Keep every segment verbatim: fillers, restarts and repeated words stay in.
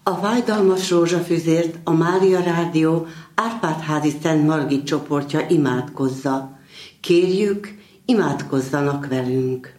A Fájdalmas Rózsafüzért a Mária Rádió Árpád-házi Szent Margit csoportja imádkozza. Kérjük, imádkozzanak velünk.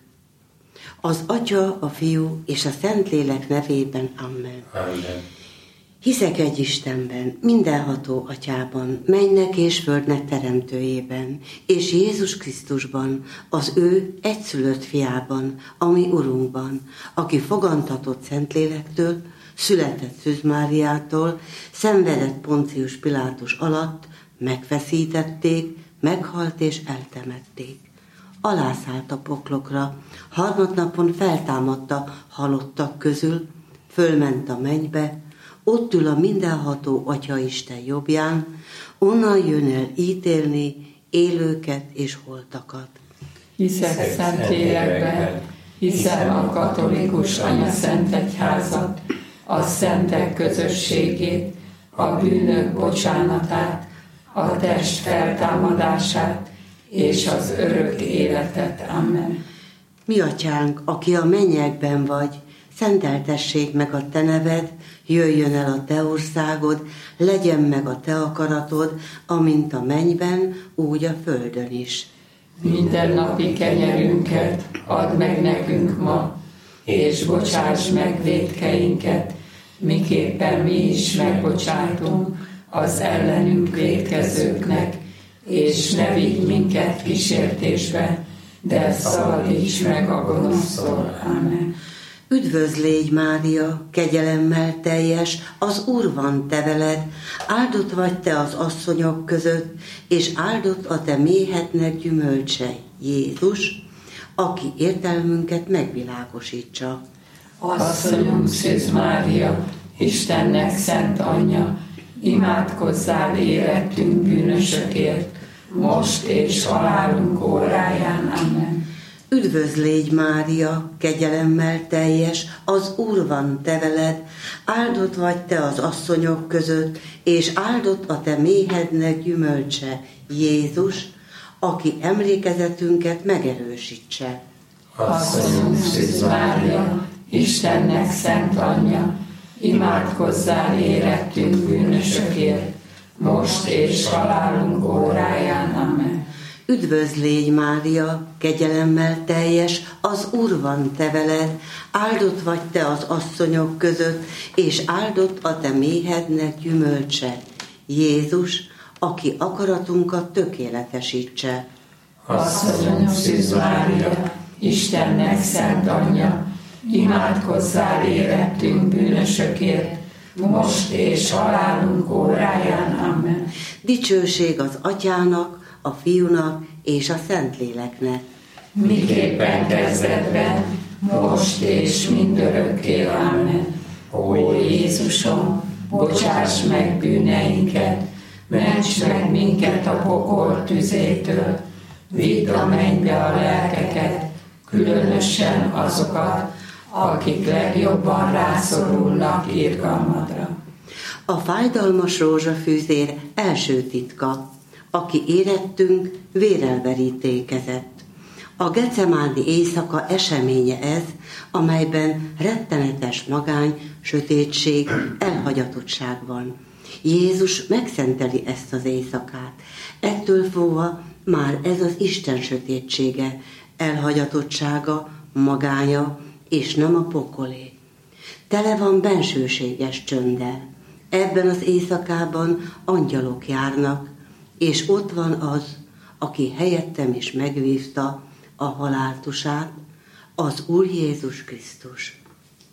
Az Atya, a Fiú és a Szentlélek nevében. Amen. Amen. Hiszek egy Istenben, mindenható Atyában, mennek és földnek teremtőjében, és Jézus Krisztusban, az ő egyszülött fiában, ami Urunkban, aki fogantatott Szentlélektől, született Szűz Máriától, szenvedett Poncius Pilátus alatt, megfeszítették, meghalt és eltemették. Alászállt a poklokra, harmadnapon feltámadta halottak közül, fölment a mennybe, ott ül a mindenható Atyaisten jobbján, onnan jön el ítélni élőket és holtakat. Hiszek Szentlélekben, hiszem a katolikus anyaszentegyházat, a szentek közösségét, a bűnök bocsánatát, a test feltámadását és az örök életet. Amen. Mi Atyánk, aki a mennyekben vagy, szenteltessék meg a te neved, jöjjön el a te országod, legyen meg a te akaratod, amint a mennyben, úgy a földön is. Mindennapi kenyerünket add meg nekünk ma, és bocsáss meg vétkeinket, miképpen mi is megbocsátunk az ellenünk vétkezőknek, és ne vigy minket kísértésbe, de szabadíts meg a gonosztól. Amen. Üdvözl légy, Mária, kegyelemmel teljes, az Úr van te veled, áldott vagy te az asszonyok között, és áldott a te méhednek gyümölcse, Jézus, aki értelmünket megvilágosítsa. Asszonyunk Szűz Mária, Istennek szent anyja, imádkozzál érettünk bűnösökért, most és halálunk óráján. Amen. Üdvözl légy, Mária, kegyelemmel teljes, az Úr van te veled, áldott vagy te az asszonyok között, és áldott a te méhednek gyümölcse, Jézus, aki emlékezetünket megerősítse. Asszonyunk Szűz Mária, Istennek szent anyja, imádkozzál érettünk bűnösökért, most és halálunk óráján. Amen. Üdvözl légy, Mária, kegyelemmel teljes, az Úr van te veled, áldott vagy te az asszonyok között, és áldott a te méhednek gyümölcse, Jézus, aki akaratunkat tökéletesítse. Asszonyunk Szűz Mária, Istennek szent anyja, imádkozzál érettünk bűnösökért, most és halálunk óráján. Amen. Dicsőség az Atyának, a Fiúnak és a Szentléleknek. Miképpen kezdetben, most és mindörökké. Amen. Ó Jézusom, bocsáss meg bűneinket, ments meg minket a pokol tüzétől, vidd a mennybe a lelkeket, különösen azokat, akik legjobban rászorulnak irgalmadra. A Fájdalmas Rózsafűzér első titka, aki érettünk, vérrel verítékezett. A gecemáni éjszaka eseménye ez, amelyben rettenetes magány, sötétség, elhagyatottság van. Jézus megszenteli ezt az éjszakát. Ettől fogva már ez az Isten sötétsége, elhagyatottsága, magánya, és nem a pokolé. Tele van bensőséges csönddel. Ebben az éjszakában angyalok járnak, és ott van az, aki helyettem is megvívta a haláltusát, az Úr Jézus Krisztus.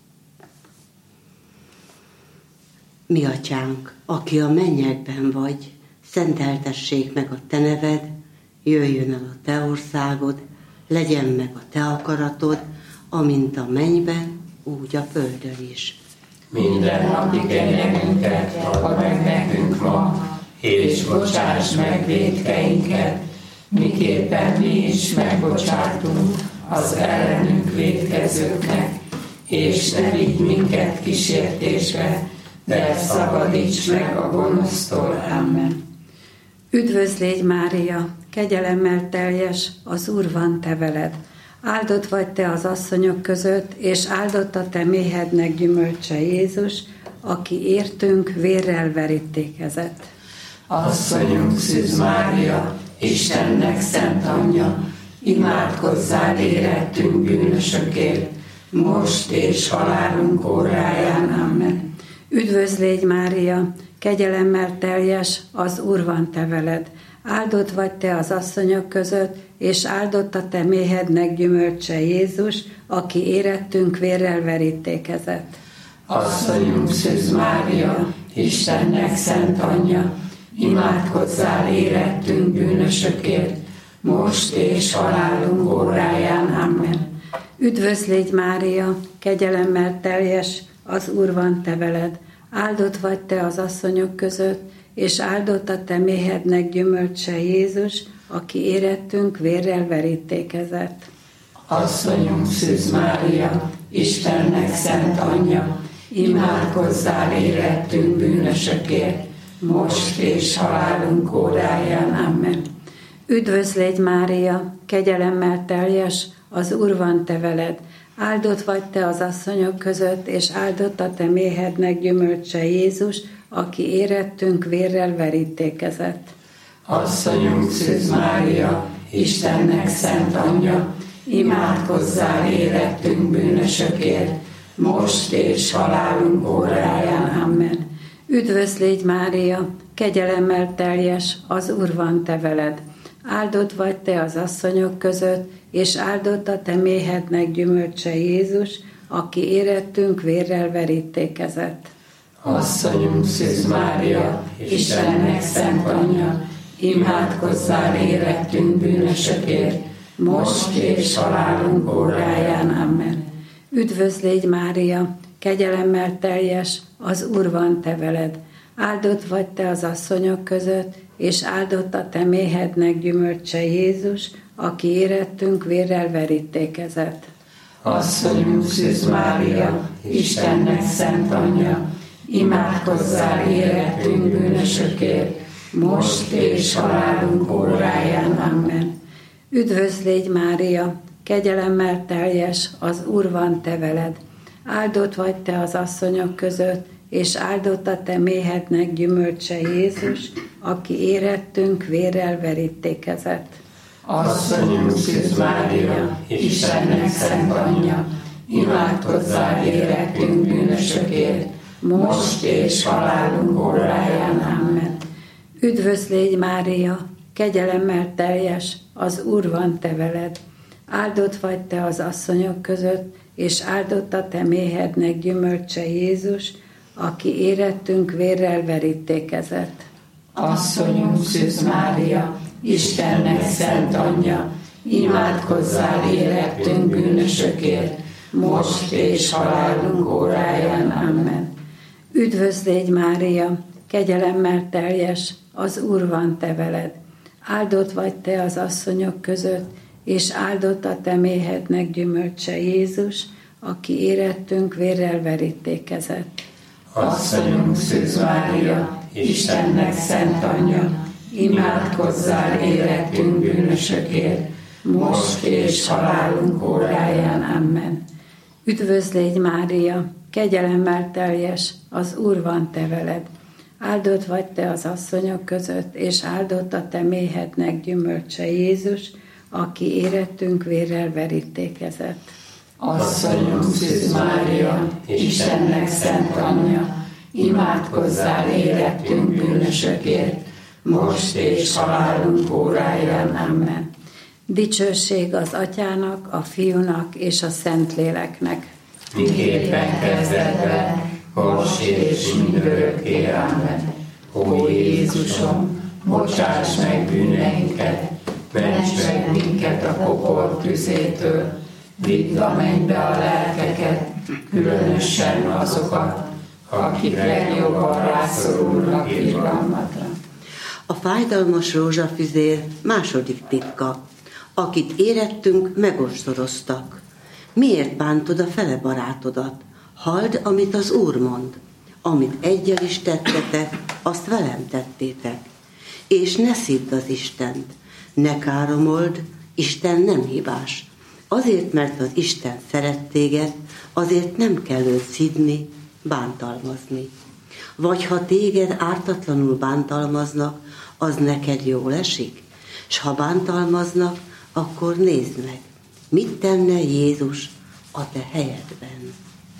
Mi Atyánk, aki a mennyekben vagy, szenteltessék meg a te neved, jöjjön el a te országod, legyen meg a te akaratod, amint a mennyben, úgy a földön is. Minden napi kenyerünket add meg nekünk ma, és bocsáss meg vétkeinket, miképpen mi is megbocsátunk az ellenünk vétkezőknek, és ne vigy minket kísértésbe, de szabadíts meg a gonosztól. Amen. Üdvözl légy, Mária, kegyelemmel teljes, az Úr van te veled. Áldott vagy te az asszonyok között, és áldott a te méhednek gyümölcse, Jézus, aki értünk vérrel verítékezett. Asszonyunk Szűz Mária, Istennek szent anyja, imádkozzál érettünk bűnösökért, most és halálunk óráján. Amen. Üdvözl légy Mária, kegyelemmel teljes, az Úr van te veled. Áldott vagy te az asszonyok között, és áldott a te méhednek gyümölcse Jézus, aki érettünk vérrel verítékezett. Asszonyunk Szűz Mária, Istennek szent anyja, imádkozzál érettünk bűnösökért, most és halálunk óráján. Amen. Üdvözl légy Mária, kegyelemmel teljes, az Úr van te veled. Áldott vagy te az asszonyok között, és áldott a te méhednek gyümölcse Jézus, aki érettünk vérrel verítékezett. Asszonyunk Szűz Mária, Istennek szent anyja, imádkozzál érettünk bűnösökért, most és halálunk óráján. Amen. Üdvözl légy Mária, kegyelemmel teljes, az Úr van te veled. Áldott vagy te az asszonyok között, és áldott a te méhednek gyümölcse Jézus, aki érettünk vérrel verítékezett. Asszonyunk Szűz Mária, Istennek szent anyja, imádkozzál érettünk bűnösökért, most és halálunk óráján. Amen. Üdvözl légy Mária, kegyelemmel teljes, az Úr van te veled. Áldott vagy te az asszonyok között, és áldott a te méhednek gyümölcse Jézus, aki érettünk vérrel verítékezett. Asszonyunk Szűz Mária, Istennek szent anyja, imádkozzál érettünk bűnösökért, most és halálunk óráján. Amen. Üdvözl légy Mária, kegyelemmel teljes, az Úr van te veled. Áldott vagy te az asszonyok között, és áldott a te méhednek gyümölcse Jézus, aki érettünk vérrel verítékezett. Asszonyunk Szűz Mária, Istennek szent anyja, imádkozzál érettünk bűnösökért, most és halálunk óráján. Amen. Üdvözl légy Mária, kegyelemmel teljes, az Úr van te veled. Áldott vagy te az asszonyok között, és áldott a te méhednek gyümölcse Jézus, aki érettünk vérrel verítékezett. Asszonyunk Szűz Mária, Istennek szent anyja, imádkozzál érettünk bűnösökért, most és halálunk óráján. Amen. Üdvözl légy Mária, kegyelemmel teljes, az Úr van te veled. Áldott vagy te az asszonyok között, és áldott a te méhednek gyümölcse Jézus, aki érettünk vérrel verítékezett. Asszonyunk Szűz Mária, Istennek szent anyja, imádkozzál érettünk bűnösökért, most és halálunk óráján. Amen. Üdvözl légy Mária, kegyelemmel teljes, az Úr van te veled. Áldott vagy te az asszonyok között, és áldott a te méhednek gyümölcse Jézus, aki érettünk vérrel verítékezett. Asszonyunk Szűz Mária, Istennek szent anyja, imádkozzál érettünk bűnösökért, most és halálunk óráján. Amen. Üdvözl légy Mária, kegyelemmel teljes, az Úr van te veled. Áldott vagy te az asszonyok között, és áldott a te méhednek gyümölcse Jézus, aki érettünk vérrel verítékezett. Asszonyunk Szűz Mária, Istennek szent anyja, imádkozzál érettünk bűnösökért, most és halálunk óráján. Amen. Dicsőség az Atyának, a Fiúnak és a Szentléleknek. Miképpen kezdetben, most és mindörökké. Amen. Ó Jézusom, bocsáss meg bűneinket, ments meg minket a pokol tüzétől, vidd a mennybe a lelkeket, különösen azokat, akik legjobban rászorulnak irgalmatra. A fájdalmas rózsafüzér második titka. Akit érettünk, megostoroztak. Miért bántod a fele barátodat? Halld, amit az Úr mond. Amit egyel is tettetek, azt velem tettétek. És ne szidd az Istent. Ne káromold, Isten nem hibás. Azért, mert az Isten szeret téged, azért nem kell őt szidni, bántalmazni. Vagy ha téged ártatlanul bántalmaznak, az neked jól esik? S ha bántalmaznak, akkor nézd meg, mit tenne Jézus a te helyedben.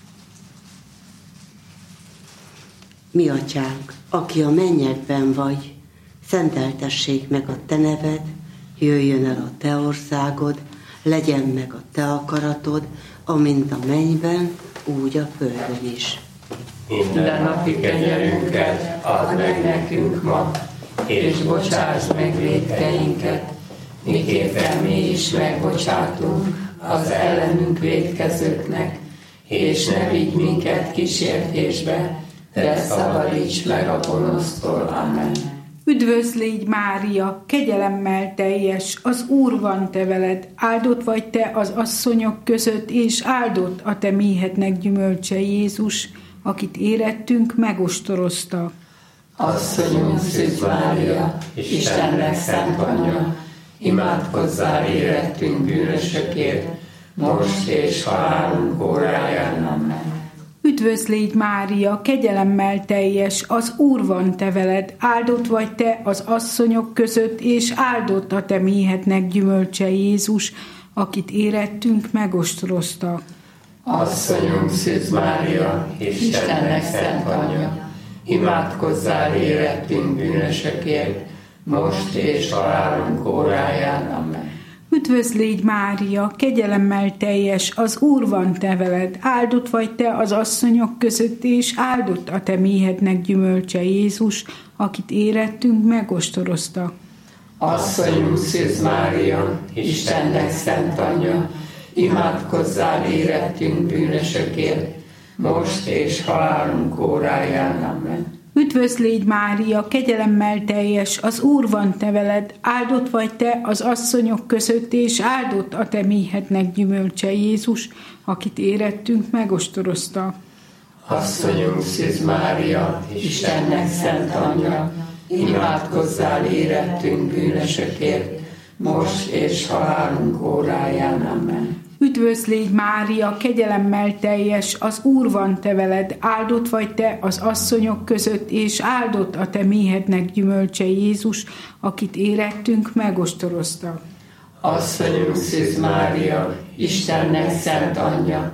Mi atyánk, aki a mennyekben vagy, szenteltessék meg a te neved, jöjjön el a te országod, legyen meg a te akaratod, amint a mennyben, úgy a földön is. Minden napi kenyerünket add meg nekünk ma, és bocsásd meg vétkeinket, miképpen mi is megbocsátunk az ellenünk vétkezőknek, és ne vigy minket kísértésbe, de szabadíts meg a gonosztól. Amen. Üdvözl légy, Mária, kegyelemmel teljes, az Úr van te veled, áldott vagy te az asszonyok között, és áldott a te méhednek gyümölcse, Jézus, akit érettünk, megostorozta. Asszonyunk Szűz Mária, Istennek szent anyja, imádkozzál érettünk bűnösökért, most és halálunk óráján. Amen. Üdvözl légy, Mária, kegyelemmel teljes, az Úr van te veled, áldott vagy te az asszonyok között, és áldott a te méhednek gyümölcse, Jézus, akit érettünk, megostorozta. Asszonyunk Szűz Mária, Istennek szent anyja, imádkozzál érettünk bűnösökért, most és halálunk óráján. Amen. Üdvözl légy, Mária, kegyelemmel teljes, az Úr van te veled, áldott vagy te az asszonyok között, és áldott a te méhednek gyümölcse, Jézus, akit érettünk, megostorozta. Asszonyunk Szűz Mária, Istennek szent anyja, imádkozzál érettünk bűnösökért, most és halálunk óráján. Amen. Üdvözl légy, Mária, kegyelemmel teljes, az Úr van te veled, áldott vagy te az asszonyok között, és áldott a te méhednek gyümölcse, Jézus, akit érettünk, megostorozta. Asszonyunk Szűz Mária, Istennek szent anyja, imádkozzál érettünk bűnösökért, most és halálunk óráján. Amen. Üdvözl légy, Mária, kegyelemmel teljes, az Úr van te veled, áldott vagy te az asszonyok között, és áldott a te méhednek gyümölcse, Jézus, akit érettünk, megostorozta. Asszonyunk Szűz Mária, Istennek szent anyja,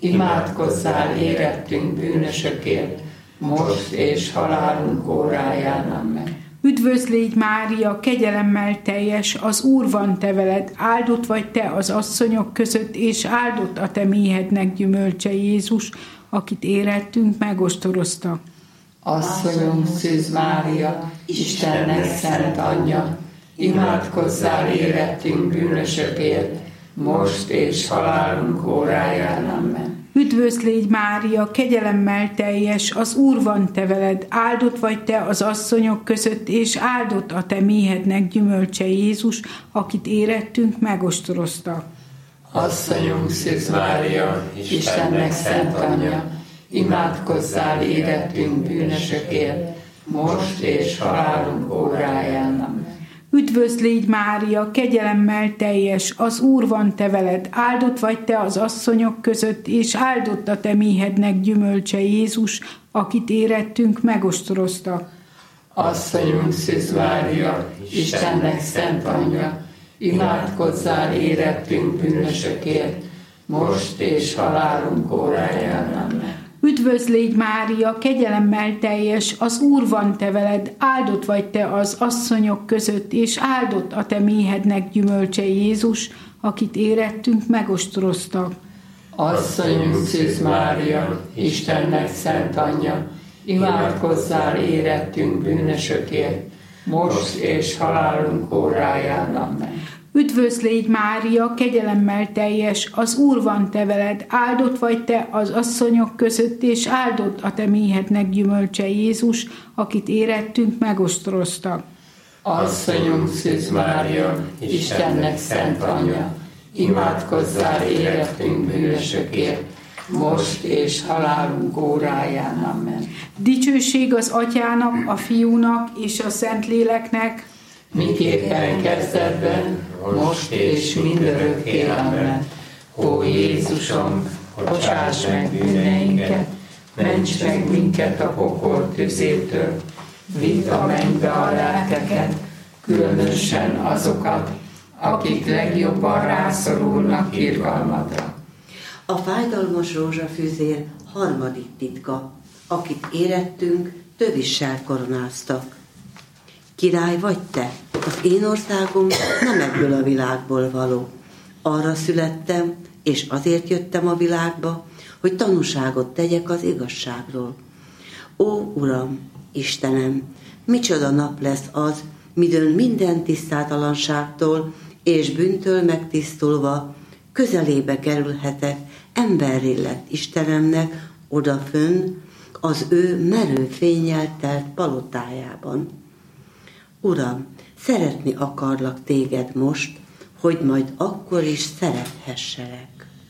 imádkozzál érettünk bűnösökért, most és halálunk óráján. Amen. Üdvözl légy, Mária, kegyelemmel teljes, az Úr van te veled, áldott vagy te az asszonyok között, és áldott a te méhednek gyümölcse, Jézus, akit érettünk, megostorozta. Asszonyunk Szűz Mária, Istennek szent anyja, imádkozzál érettünk bűnösökért, most és halálunk óráján. Amen. Üdvözl légy, Mária, kegyelemmel teljes, az Úr van te veled, áldott vagy te az asszonyok között, és áldott a te méhednek gyümölcse, Jézus, akit érettünk, megostorozta. Asszonyunk Szűz Mária, Istennek szent anyja, imádkozzál érettünk bűnösökért, most és halálunk óráján. Amen. Üdvözl légy, Mária, kegyelemmel teljes, az Úr van te veled, áldott vagy te az asszonyok között, és áldott a te méhednek gyümölcse, Jézus, akit érettünk, megostorozta. Asszonyunk Szűz Mária, Istennek szent anyja, imádkozzál érettünk bűnösökért, most és halálunk óráján. Amen. Üdvözl légy, Mária, kegyelemmel teljes, az Úr van te veled, áldott vagy te az asszonyok között, és áldott a te méhednek gyümölcse, Jézus, akit érettünk, megostorozta. Asszonyunk Szűz Mária, Istennek szent anyja, imádkozzál érettünk bűnösökért, most és halálunk óráján. Amen. Üdvözl légy, Mária, kegyelemmel teljes, az Úr van te veled, áldott vagy te az asszonyok között, és áldott a te méhednek gyümölcse, Jézus, akit érettünk, megostorozta. Asszonyunk Szűz Mária, Istennek szent anyja, imádkozzál érettünk bűnösökért, most és halálunk óráján. Amen. Dicsőség az Atyának, a Fiúnak és a Szentléleknek, miképpen kezdetben, most és mindörökké. Amen. Ó Jézusom, bocsáss meg bűneinket, Ments meg minket a pokol tüzétől, vidd a mennybe a lelkeket, különösen azokat, akik legjobban rászorulnak irgalmadra. A fájdalmas rózsafűzér harmadik titka, akit érettünk, tövissel koronáztak. Király vagy te, az én országom nem ebből a világból való. Arra születtem, és azért jöttem a világba, hogy tanúságot tegyek az igazságról. Ó, Uram, Istenem, micsoda nap lesz az, midőn minden tisztátalanságtól és bűntől megtisztulva közelébe kerülhetek emberré lett Istenemnek odafönn az ő merő fénnyel telt palotájában. Uram, szeretni akarlak téged most, hogy majd akkor is szerethesselek.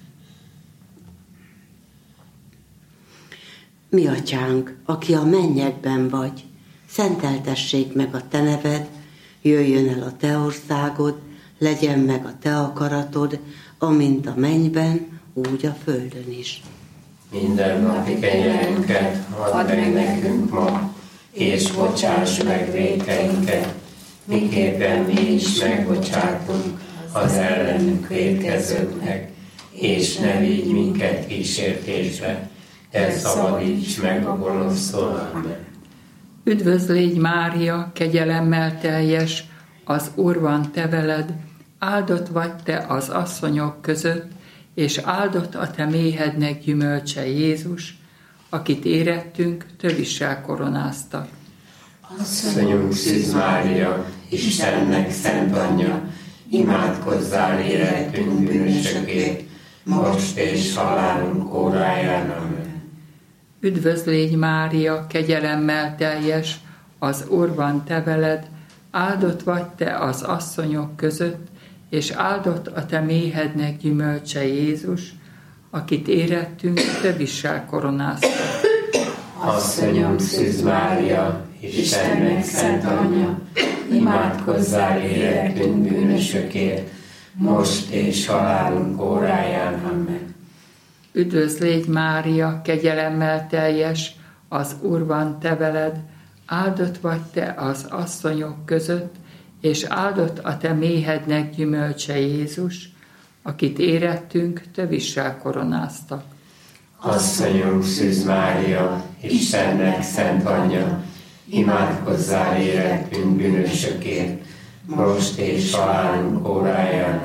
Mi atyánk, aki a mennyekben vagy, szenteltessék meg a te neved, jöjjön el a te országod, legyen meg a te akaratod, amint a mennyben, úgy a földön is. Minden napi kenyerünket add meg nekünk ma, és bocsáss meg vétkeinket, miképpen mi is megbocsátunk az ellenünk vétkezőknek, és ne vigy minket kísértésbe, de szabadíts meg a gonosztól. Amen. Üdvözl légy Mária, kegyelemmel teljes, az Úr van te veled, áldott vagy te az asszonyok között, és áldott a te méhednek gyümölcse Jézus, akit érettünk, tövissel koronáztak. Asszonyunk Szűz Mária, Istennek szent anyja, imádkozzál érettünk bűnösökért, most és halálunk óráján. Amen. Üdvözl légy Mária, kegyelemmel teljes, az Úr van te veled, áldott vagy te az asszonyok között, és áldott a te méhednek gyümölcse Jézus, akit érettünk, tövissel koronáztak. Asszonyom Szűz Mária, Istennek szent anyja, imádkozzál érettünk bűnösökért, most és halálunk óráján. Amen. Üdvözl légy Mária, kegyelemmel teljes, az Úr van te veled, áldott vagy te az asszonyok között, és áldott a te méhednek gyümölcse Jézus, akit érettünk, tövissel koronáztak. Asszonyom Szűz Mária, Istennek szent anyja, imádkozzál érettünk bűnösökért, most és halálunk óráján.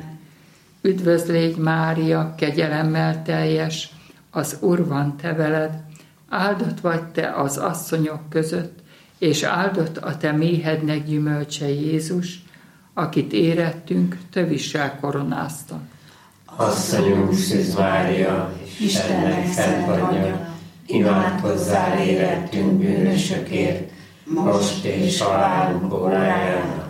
Üdvözl légy Mária, kegyelemmel teljes, az Úr van te veled, áldott vagy te az asszonyok között, és áldott a te méhednek gyümölcse Jézus, akit érettünk, tövissel koronáztak. Asszonyunk Szűz Mária, Istennek szent anyja, imádkozzál érettünk bűnösökért, most és halálunk óráján.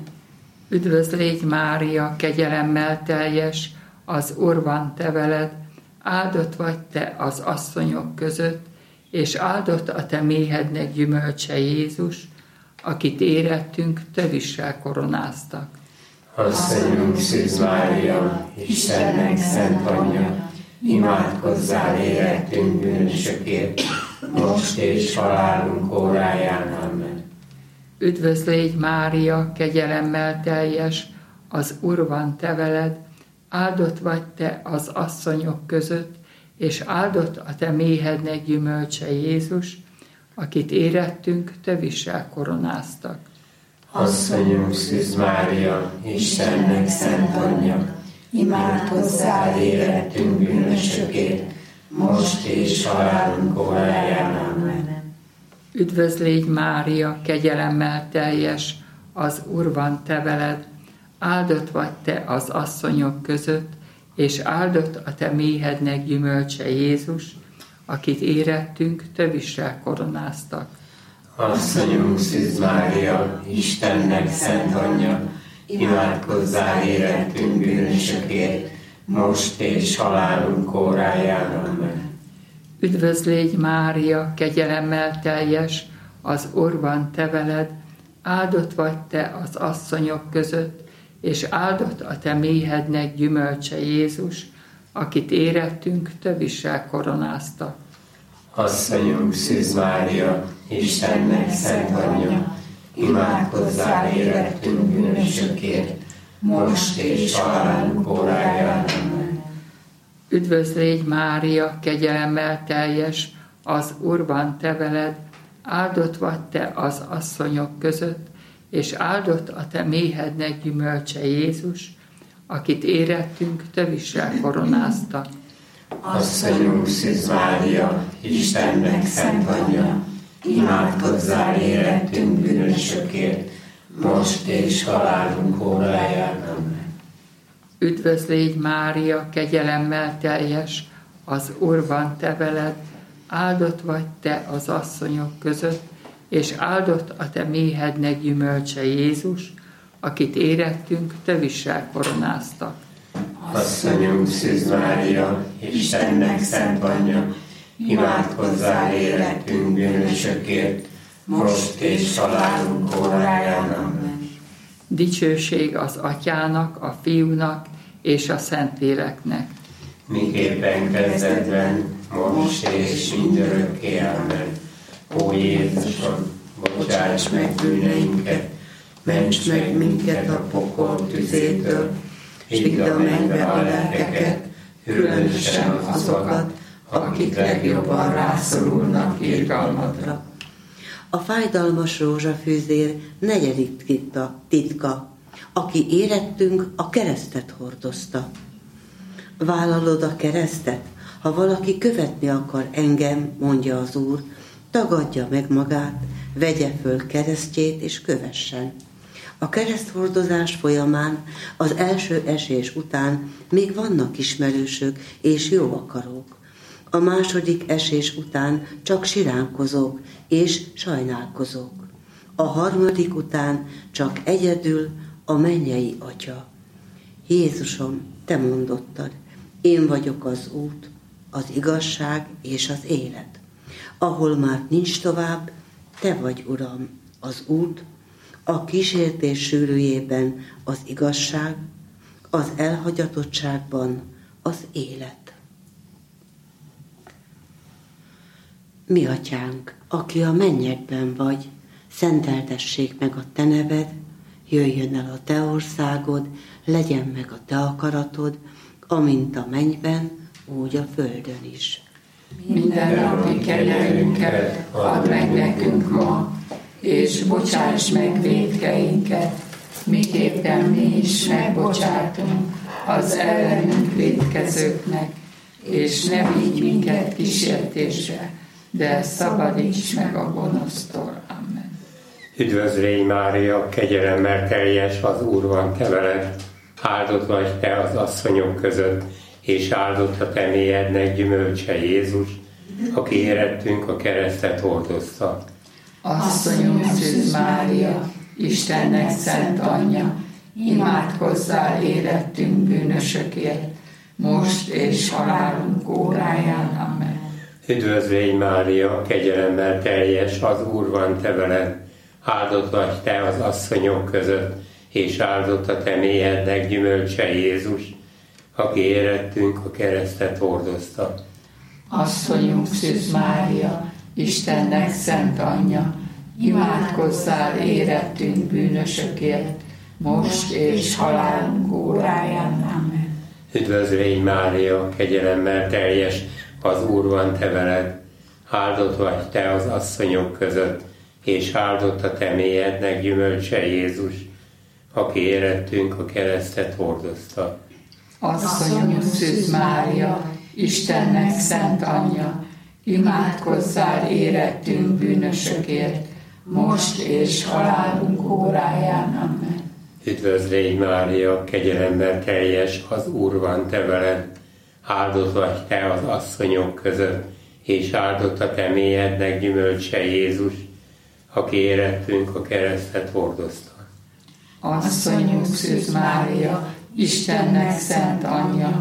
Üdvözl légy Mária, kegyelemmel teljes, az Úr van te veled, áldott vagy te az asszonyok között, és áldott a te méhednek gyümölcse Jézus, akit érettünk, tövissel koronáztak. Asszonyunk Szűz Mária, Istennek szent anyja, imádkozzál érettünk bűnösökért, most és halálunk óráján. Amen. Üdvözl légy Mária, kegyelemmel teljes, az Úr van te veled, áldott vagy te az asszonyok között, és áldott a te méhednek gyümölcse Jézus, akit érettünk, tövissel koronáztak. Asszonyunk Szűz Mária, Istennek szent anyja, imádkozzál érettünk bűnösökért, most és halálunk óráján. Amen. Üdvözl légy Mária, kegyelemmel teljes, az Úr van te veled, áldott vagy te az asszonyok között, és áldott a te méhednek gyümölcse Jézus, akit érettünk, tövissel koronáztak. Asszonyunk Szűz Mária, Istennek szent anyja, imádkozzál érettünk bűnösökért, most és halálunk óráján. Amen. Üdvözl légy Mária, kegyelemmel teljes, az Úr van te veled, áldott vagy te az asszonyok között, és áldott a te méhednek gyümölcse Jézus, akit érettünk, tövissel koronáztak. Asszonyunk Szűz Mária, Istennek szent anyja, imádkozzál érettünk bűnösökért, most és halálunk óráján. Amen. Üdvözl légy Mária, kegyelemmel teljes, az Úr van te veled, áldott vagy te az asszonyok között, és áldott a te méhednek gyümölcse Jézus, akit érettünk tövissel koronáztak. Asszonyunk Szűz Mária, Istennek szent anyja, imádkozzál érettünk bűnösökért, most és halálunk óráján. Amen. Üdvözl légy Mária, kegyelemmel teljes, az Úr van te veled, áldott vagy te az asszonyok között, és áldott a te méhednek gyümölcse Jézus, akit érettünk tövissel koronáztak. Asszonyunk Szűz Mária, Istennek szent anyja, imádkozzál érettünk bűnösökért, most és halálunk óráján. Amen. Dicsőség az Atyának, a Fiúnak és a Szentléleknek. Miképpen kezdetben, most és mindörökké. Amen. Ó Jézusom, bocsáss meg bűneinket, ments meg minket a pokol tüzétől, vidd a mennybe a lelkeket, különösen azokat, akik legjobban rászorulnak irgalmadra. A fájdalmas rózsafűzér negyedik titka, titka, aki érettünk, a keresztet hordozta. Vállalod a keresztet? Ha valaki követni akar engem, mondja az Úr, tagadja meg magát, vegye föl keresztjét és kövessen. A kereszthordozás folyamán, az első esés után még vannak ismerősök és jó akarók. A második esés után csak siránkozók és sajnálkozók. A harmadik után csak egyedül a mennyei Atya. Jézusom, te mondottad, én vagyok az út, az igazság és az élet. Ahol már nincs tovább, te vagy, Uram, az út, a kísértés sűrűjében az igazság, az elhagyatottságban az élet. Mi Atyánk, aki a mennyekben vagy, szenteltessék meg a te neved, jöjjön el a te országod, legyen meg a te akaratod, amint a mennyben, úgy a földön is. Mindennapi kenyerünket add meg nekünk ma, és bocsáss meg vétkeinket, miképpen mi is megbocsátunk az ellenünk vétkezőknek, és ne vigy minket kísértésbe, de szabadíts meg a gonosztól. Amen. Üdvözl légy Mária, kegyelemmel teljes, az Úr van te veled, áldott vagy te az asszonyok között, és áldott a te méhednek gyümölcse Jézus, aki érettünk a keresztet hordozta. Asszonyunk Szűz Mária, Istennek szent anyja, imádkozzál érettünk bűnösökért, most és halálunk óráján. Amen. Üdvözl légy Mária, kegyelemmel teljes, az Úr van te veled, áldott vagy te az asszonyok között, és áldott a te méhednek gyümölcse Jézus, aki érettünk a keresztet hordozta. Asszonyunk Szűz Mária, Istennek szent anyja, imádkozzál érettünk bűnösökért, most és halálunk óráján. Amen. Üdvözl légy Mária, kegyelemmel teljes, az Úr van te veled, áldott vagy te az asszonyok között, és áldott a te méhednek gyümölcse Jézus, aki érettünk a keresztet hordozta. Asszonyunk Szűz Mária, Istennek szent anyja, imádkozzál érettünk bűnösökért, most és halálunk óráján. Amen. Üdvözl légy Mária, kegyelemmel teljes, az Úr van te veled, áldott vagy te az asszonyok között, és áldott a te méhednek gyümölcse Jézus, aki érettünk a keresztet hordozta. Asszonyunk Szűz Mária, Istennek szent anyja,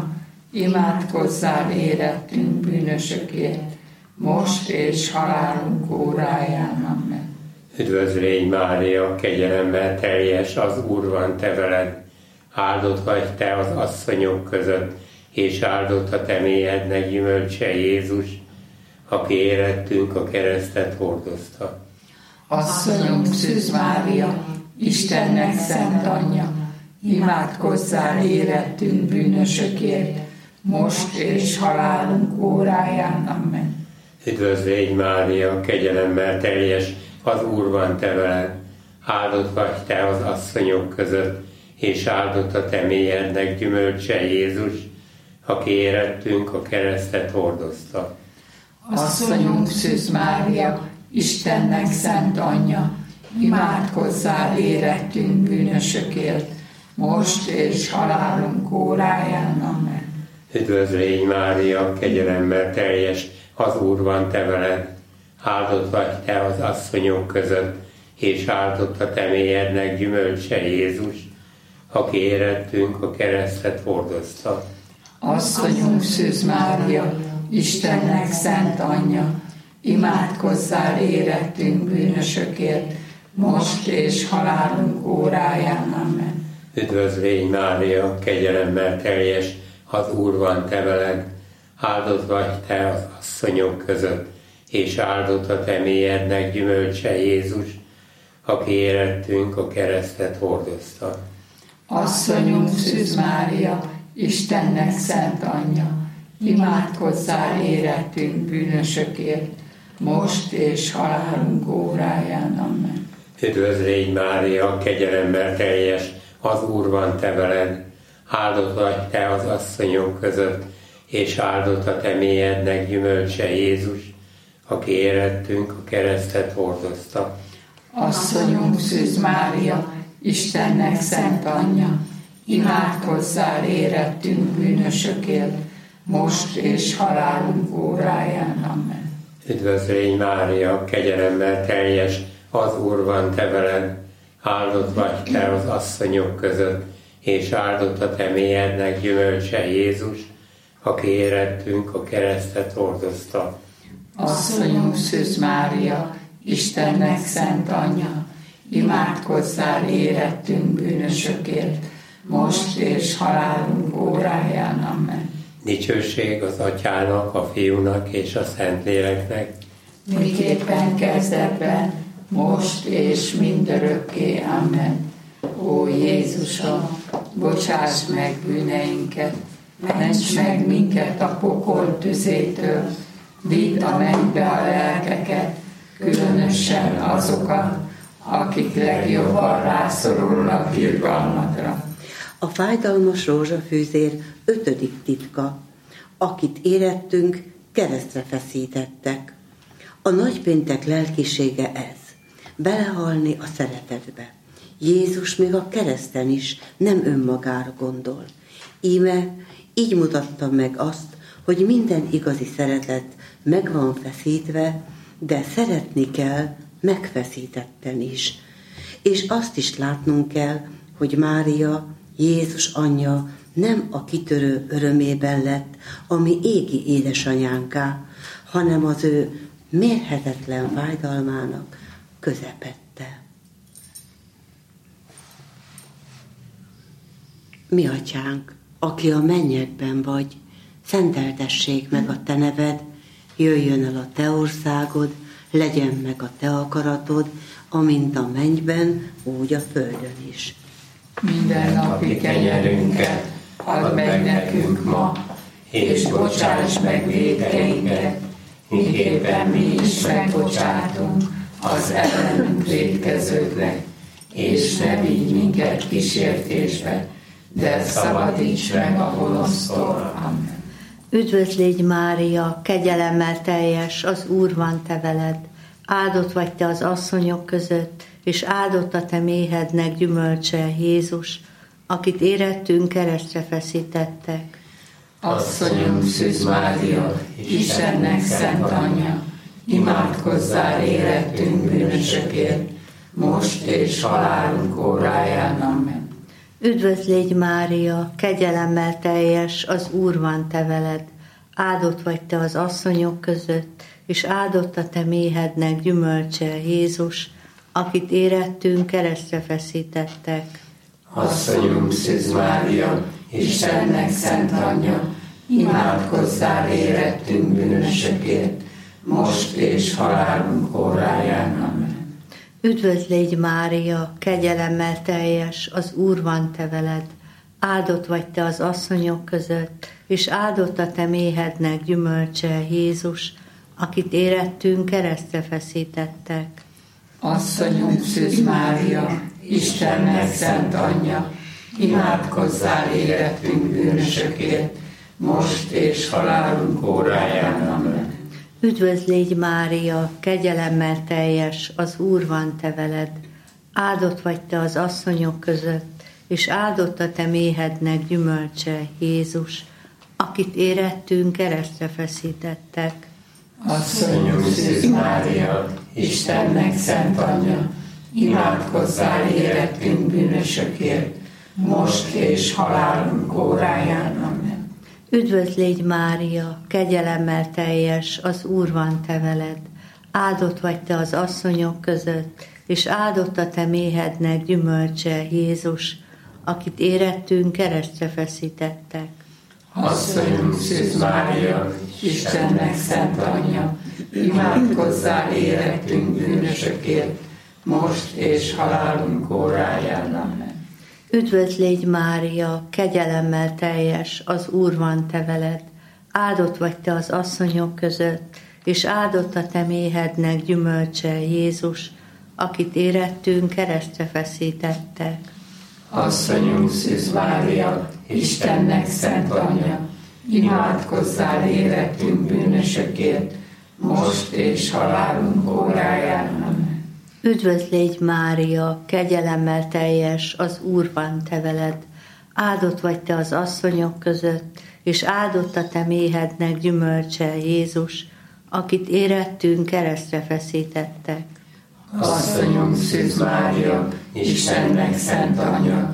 imádkozzál érettünk bűnösökért, most és halálunk óráján. Amen. Üdvözl légy Mária, kegyelemmel teljes, az Úr van te veled, áldott vagy te az asszonyok között, és áldott a te méhednek gyümölcse Jézus, aki érettünk a keresztet hordozta. Asszonyunk Szűz Mária, Istennek szent anyja, imádkozzál érettünk bűnösökért, most és halálunk óráján. Amen. Üdvözl légy Mária, kegyelemmel teljes, az Úr van te veled. Áldott vagy te az asszonyok között, és áldott a te mélyednek gyümölcse Jézus, aki érettünk a keresztet hordozta. Asszonyunk Szűz Mária, Istennek szent anyja, imádkozzál érettünk bűnösökért, most és halálunk óráján. Amen. Üdvözl légy Mária, kegyelemmel teljes, az Úr van te veled. Áldott vagy te az asszonyok között, és áldott a te mélyednek gyümölcse Jézus, aki érettünk a keresztet hordozta. Asszonyunk Szűz Mária, Istennek szent anyja, imádkozzál érettünk bűnösökért, most és halálunk óráján. Amen. Üdvözl légy Mária, kegyelemmel teljes, az Úr van te veled. Áldott vagy te az asszonyok között, és áldott a te mélyednek gyümölcse Jézus, aki érettünk a keresztet hordozta. Asszonyunk Szűz Mária, Istennek szent anyja, imádkozzál érettünk bűnösökért, most és halálunk óráján. Amen. Üdvözl légy Mária, kegyelemmel teljes, az Úr van te veled. Áldott vagy te az asszonyok között, és áldott a te mélyednek gyümölcse Jézus, aki érettünk a keresztet hordozta. Asszonyunk Szűz Mária, Istennek szent anyja, imádkozzál érettünk bűnösökért, most és halálunk óráján. Amen. Üdvözl légy Mária, kegyelemmel teljes, az Úr van te veled. Áldott vagy te az asszonyok között, és áldott a te mélyednek gyümölcse Jézus, aki érettünk a keresztet hordozta. Asszonyunk Szűz Mária, Istennek szent anyja, imádkozzál érettünk bűnösökért, most és halálunk óráján. Amen. Dicsőség az Atyának, a Fiúnak és a Szentléleknek, miképpen kezdetben, most és mindörökké. Amen. Ó Jézusom, bocsáss meg bűneinket, ments meg minket a pokol tüzétől, vidd a mennybe a lelkeket, különösen azokat, akik legjobban rászorulnak irgalmadra. A fájdalmas rózsafűzér ötödik titka, akit érettünk, keresztre feszítettek. A nagypéntek lelkisége ez, belehalni a szeretetbe. Jézus még a kereszten is nem önmagára gondol. Íme így mutatta meg azt, hogy minden igazi szeretet meg van feszítve, de szeretni kell megfeszítetten is. És azt is látnunk kell, hogy Mária, Jézus anyja nem a kitörő örömében lett, ami égi édesanyánká, hanem az ő mérhetetlen fájdalmának közepette. Mi atyánk, aki a mennyekben vagy, szenteltessék meg a te neved, jöjjön el a te országod, legyen meg a te akaratod, amint a mennyben, úgy a földön is. Minden napi kenyerünket add meg nekünk ma, és bocsáss meg vétkeinket, miképpen mi is megbocsátunk az ellenünk vétkezőknek, és ne vigy minket kísértésbe, de szabadíts meg a gonosztól. Amen. Üdvözl légy Mária, kegyelemmel teljes, az Úr van te veled. Áldott vagy te az asszonyok között, és áldott a te méhednek gyümölcse Jézus, akit érettünk keresztre feszítettek. Asszonyunk Szűz Mária, Istennek szent anyja, imádkozzál érettünk bűnösökért, most és halálunk óráján. Amen. Üdvözl légy Mária, kegyelemmel teljes, az Úr van te veled. Áldott vagy te az asszonyok között, és áldott a te méhednek gyümölcse Jézus, akit érettünk keresztre feszítettek. Asszonyunk Szűz Mária, Istennek szent anyja, imádkozzál érettünk bűnösökért, most és halálunk óráján. Amen. Üdvözl légy, Mária, kegyelemmel teljes, az Úr van te veled. Áldott vagy te az asszonyok között, és áldott a te méhednek gyümölcse, Jézus, akit érettünk, keresztre feszítettek. Asszonyunk Szűz Mária, Istennek szent anyja, imádkozzál érettünk bűnösökért, most és halálunk óráján. Amen. Üdvözl légy, Mária, kegyelemmel teljes, az Úr van te veled. Áldott vagy te az asszonyok között, és áldott a te méhednek gyümölcse, Jézus, akit érettünk, keresztre feszítettek. Asszonyunk Szűz Mária, Istennek szent anyja, imádkozzál érettünk bűnösökért, most és halálunk óráján. Amen. Üdvözl légy, Mária, kegyelemmel teljes, az Úr van te veled. Áldott vagy te az asszonyok között, és áldott a te méhednek gyümölcse, Jézus, akit érettünk, keresztre feszítettek. Asszonyunk Szűz Mária, Istennek szent anyja, imádkozzál érettünk bűnösökért, most és halálunk óráján. Amen. Üdvözl légy, Mária, kegyelemmel teljes, az Úr van te veled. Áldott vagy te az asszonyok között, és áldott a te méhednek gyümölcse, Jézus, akit érettünk, keresztre feszítettek. Asszonyunk Szűz Mária, Istennek szent anyja, imádkozzál érettünk bűnösökért, most és halálunk óráján. Amen. Üdvözl légy, Mária, kegyelemmel teljes, az Úr van te veled. Áldott vagy te az asszonyok között, és áldott a te méhednek gyümölcse, Jézus, akit érettünk, keresztre feszítettek. Asszonyunk Szűz Mária, Istennek szent anyja,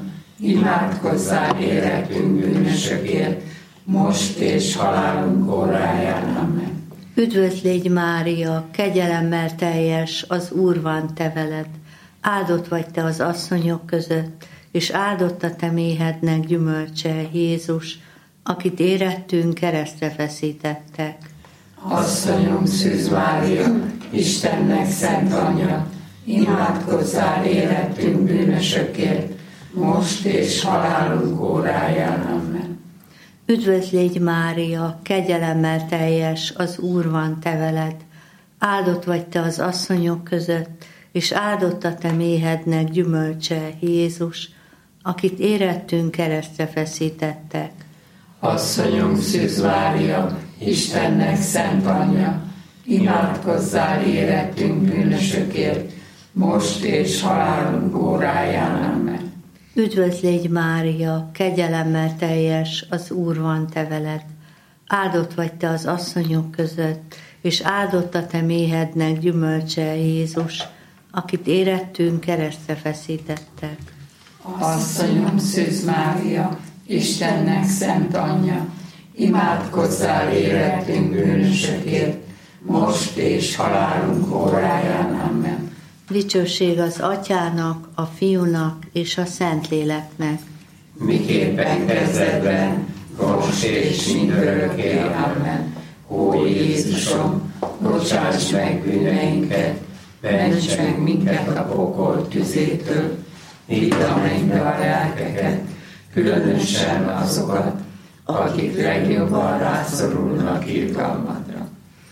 imádkozzál érettünk bűnösökért, most és halálunk óráján. Amen. Üdvözl légy, Mária, kegyelemmel teljes, az Úr van te veled. Áldott vagy te az asszonyok között, és áldott a te méhednek gyümölcse, Jézus, akit érettünk, keresztre feszítettek. Asszonyunk Szűz Mária, Istennek szent anyja, imádkozzál érettünk bűnösökért, most és halálunk óráján. Amen. Üdvözl légy, Mária, kegyelemmel teljes, az Úr van te veled. Áldott vagy te az asszonyok között, és áldott a te méhednek gyümölcse, Jézus, akit érettünk, keresztre feszítettek. Asszonyunk Szűz Mária, Istennek szent anyja, imádkozzál érettünk bűnösökért, most és halálunk óráján. Amen. Üdvözl légy, Mária, kegyelemmel teljes, az Úr van te veled. Áldott vagy te az asszonyok között, és áldott a te méhednek gyümölcse, Jézus, akit érettünk, keresztre feszítettek. Asszonyunk Szűz Mária, Istennek szent anyja, imádkozzál érettünk bűnösökért, most és halálunk óráján. Amen. Dicsőség az Atyának, a Fiúnak és a Szentléleknek. Miképpen kezdetben, most és mindörökké. Amen. Ó Jézusom, bocsáss meg bűneinket, ments meg minket a pokol tüzétől, vidd a mennybe a lelkeket, különösen azokat, akik legjobban rászorulnak irgalmadra.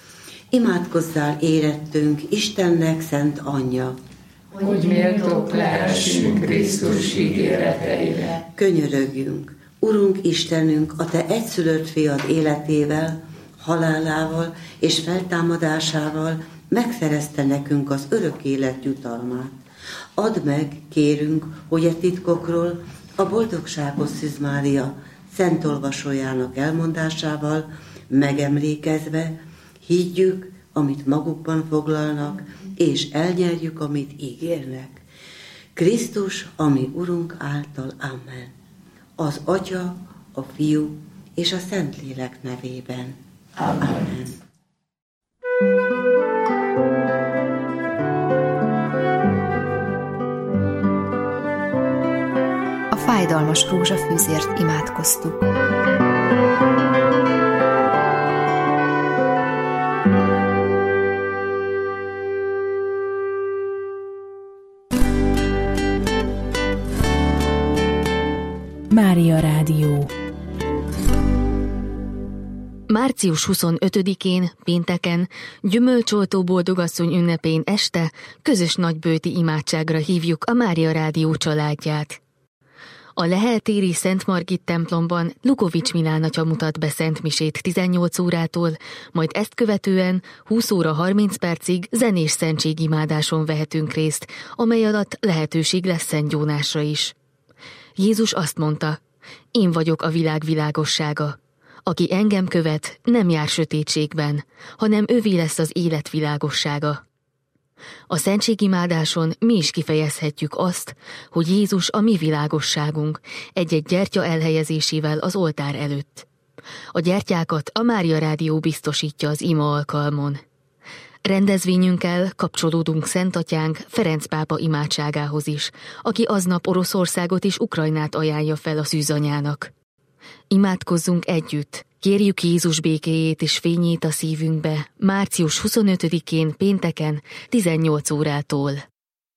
Imádkozzál érettünk, Istennek szent anyja, hogy méltók lehessünk Krisztus ígéreteire. Könyörögjünk, Urunk Istenünk, a te egyszülött fiad életével, halálával és feltámadásával megszerezte nekünk az örök élet jutalmát. Add meg, kérünk, hogy a titkokról a boldogságos Szűz Mária szent olvasójának elmondásával megemlékezve higgyük, amit magukban foglalnak, és elnyerjük, amit ígérnek. Krisztus, ami Urunk által, amen. Az Atya, a Fiú és a Szentlélek nevében. Amen. Amen. A fájdalmas rózsafűzért imádkoztuk. Mária Rádió. Március huszonötödikén, pénteken, gyümölcsoltó boldogasszony ünnepén este közös nagybőti imádságra hívjuk a Mária Rádió családját. A Lehel téri Szent Margit templomban Lukovics Milán atya mutat be szentmisét tizennyolc órától, majd ezt követően húsz óra harminc percig zenés szentségimádáson vehetünk részt, amely alatt lehetőség lesz szentgyónásra is. Jézus azt mondta, én vagyok a világ világossága. Aki engem követ, nem jár sötétségben, hanem övé lesz az élet világossága. A szentségimádáson mi is kifejezhetjük azt, hogy Jézus a mi világosságunk, egy-egy gyertya elhelyezésével az oltár előtt. A gyertyákat a Mária Rádió biztosítja az ima alkalmon. Rendezvényünkkel kapcsolódunk Szent Atyánk Ferenc pápa imádságához is, aki aznap Oroszországot és Ukrajnát ajánlja fel a szűzanyának. Imádkozzunk együtt, kérjük Jézus békéjét és fényét a szívünkbe, március huszonötödikén pénteken tizennyolc órától.